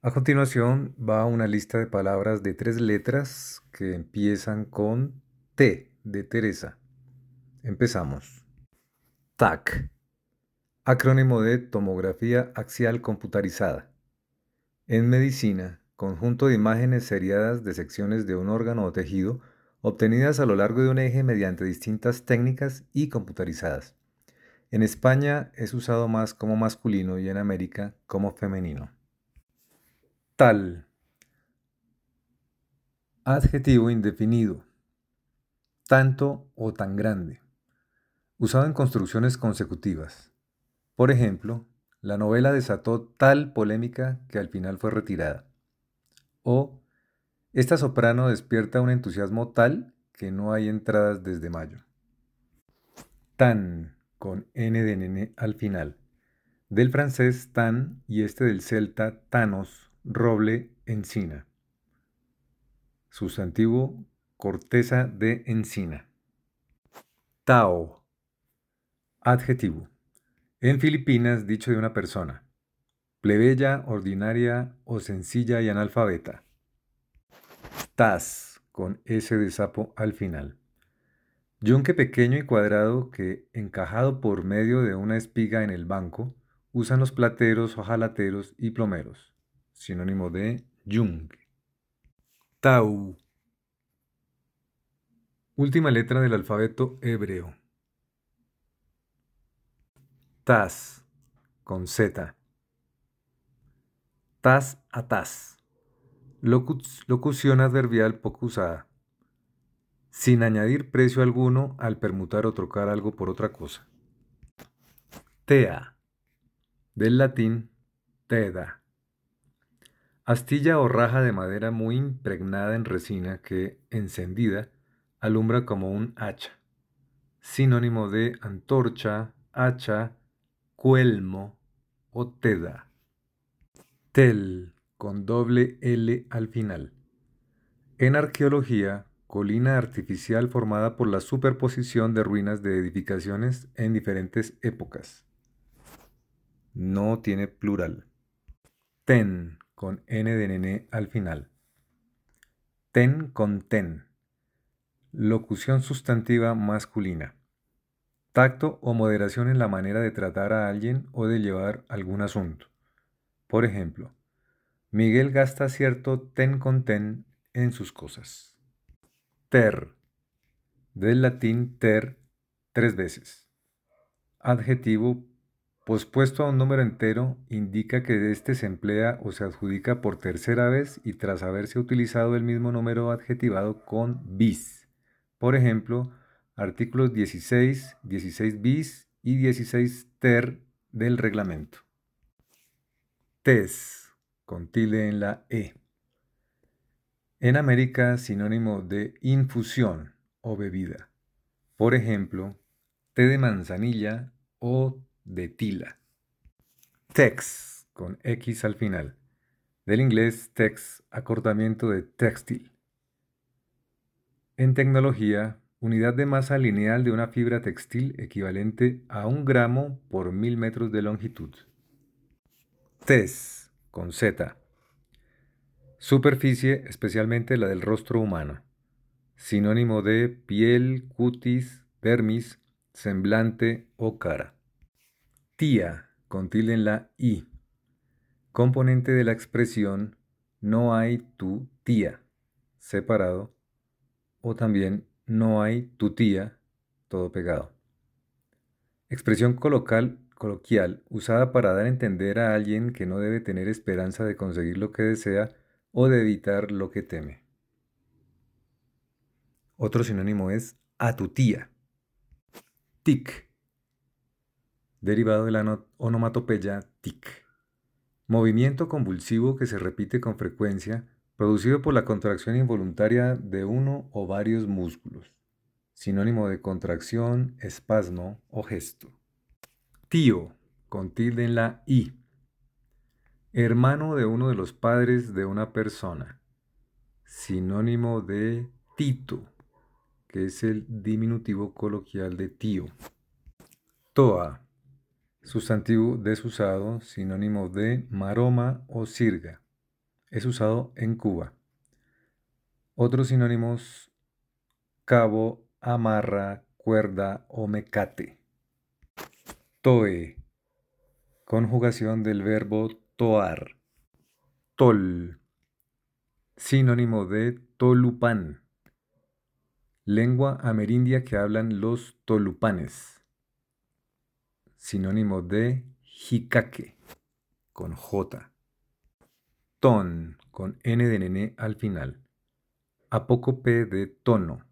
A continuación va una lista de palabras de 3 letras que empiezan con T de Teresa. Empezamos. TAC, acrónimo de tomografía axial computarizada. En medicina, conjunto de imágenes seriadas de secciones de un órgano o tejido obtenidas a lo largo de un eje mediante distintas técnicas y computarizadas. En España es usado más como masculino y en América como femenino. Tal, adjetivo indefinido, tanto o tan grande, usado en construcciones consecutivas. Por ejemplo, la novela desató tal polémica que al final fue retirada. O, esta soprano despierta un entusiasmo tal que no hay entradas desde mayo. Tan, con N de nene al final. Del francés tan y este del celta tanos, roble, encina. Sustantivo, corteza de encina. Tao, adjetivo. En Filipinas, dicho de una persona, plebeya, ordinaria o sencilla y analfabeta. Tas, con S de sapo al final. Yunque pequeño y cuadrado que, encajado por medio de una espiga en el banco, usan los plateros, hojalateros y plomeros. Sinónimo de yunque. Tau, última letra del alfabeto hebreo. Tas, con Z. Tas a tas. Locución adverbial poco usada, sin añadir precio alguno al permutar o trocar algo por otra cosa. Tea, del latín teda. Astilla o raja de madera muy impregnada en resina que, encendida, alumbra como un hacha. Sinónimo de antorcha, hacha, cuelmo o teda. Tel, con doble L al final. En arqueología, colina artificial formada por la superposición de ruinas de edificaciones en diferentes épocas. No tiene plural. Ten, con N de nene al final. Ten con ten. Locución sustantiva masculina. Tacto o moderación en la manera de tratar a alguien o de llevar algún asunto. Por ejemplo, Miguel gasta cierto ten con ten en sus cosas. Ter, del latín ter, 3 veces. Adjetivo pospuesto a un número entero indica que éste se emplea o se adjudica por tercera vez y tras haberse utilizado el mismo número adjetivado con bis. Por ejemplo, artículos 16, 16 bis y 16 ter del reglamento. Tes, con tilde en la E. En América, sinónimo de infusión o bebida. Por ejemplo, té de manzanilla o de tila. Tex, con X al final. Del inglés tex, acortamiento de textil. En tecnología, unidad de masa lineal de una fibra textil equivalente a 1 gramo por 1000 metros de longitud. Tez, con Z. Superficie, especialmente la del rostro humano. Sinónimo de piel, cutis, dermis, semblante o cara. Tía, con tilde en la I. Componente de la expresión no hay tu tía, separado, o también no hay tu tía, todo pegado. Expresión coloquial usada para dar a entender a alguien que no debe tener esperanza de conseguir lo que desea o de evitar lo que teme. Otro sinónimo es a tu tía. Tic, derivado de la onomatopeya tic. Movimiento convulsivo que se repite con frecuencia, producido por la contracción involuntaria de uno o varios músculos. Sinónimo de contracción, espasmo o gesto. Tío, con tilde en la I. Hermano de uno de los padres de una persona. Sinónimo de tito, que es el diminutivo coloquial de tío. Toa, sustantivo desusado, sinónimo de maroma o sirga. Es usado en Cuba. Otros sinónimos: cabo, amarra, cuerda o mecate. Toe, conjugación del verbo toar. Tol, sinónimo de Tolupán. Lengua amerindia que hablan los tolupanes. Sinónimo de jicaque, con J. Ton, con N de nene al final. Apócope de tono.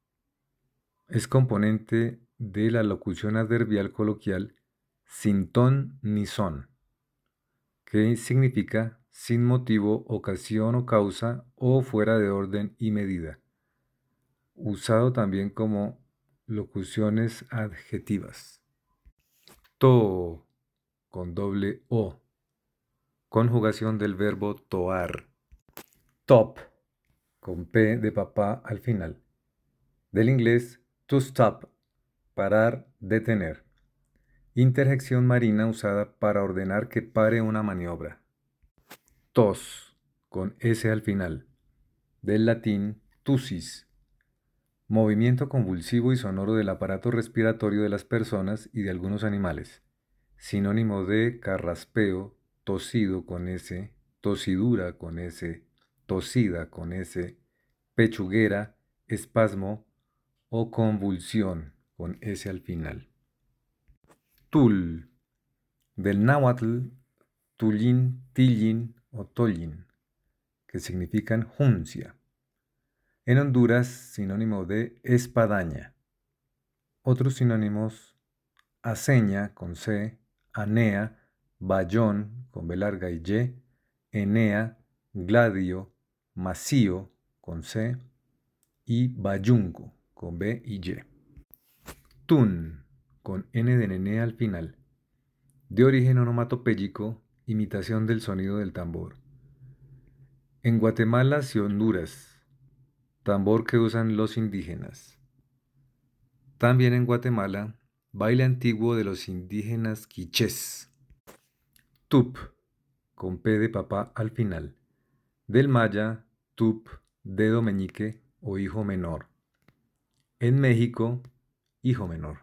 Es componente de la locución adverbial coloquial sin ton ni son, que significa sin motivo, ocasión o causa o fuera de orden y medida. Usado también como locuciones adjetivas. To, con doble O. Conjugación del verbo toar. Top, con P de papá al final. Del inglés to stop, parar, detener. Interjección marina usada para ordenar que pare una maniobra. Tos, con S al final. Del latín tusis. Movimiento convulsivo y sonoro del aparato respiratorio de las personas y de algunos animales. Sinónimo de carraspeo, tosido con S, tosidura con S, tosida con S, pechuguera, espasmo o convulsión con S al final. Tul, del náhuatl tullín, tillín o tollín, que significan juncia. En Honduras, sinónimo de espadaña. Otros sinónimos: aceña con C, anea, bayón con B larga y Y, enea, gladio, macío con C y bayunco con B y Y. Tun, con N de nene al final. De origen onomatopéyico, imitación del sonido del tambor. En Guatemala y Honduras, tambor que usan los indígenas. También en Guatemala, baile antiguo de los indígenas quichés. Tup, con P de papá al final. Del maya, tup, dedo meñique o hijo menor. En México, hijo menor.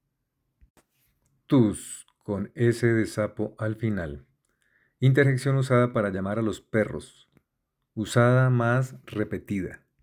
Tus, con S de sapo al final. Interjección usada para llamar a los perros. Usada más repetida.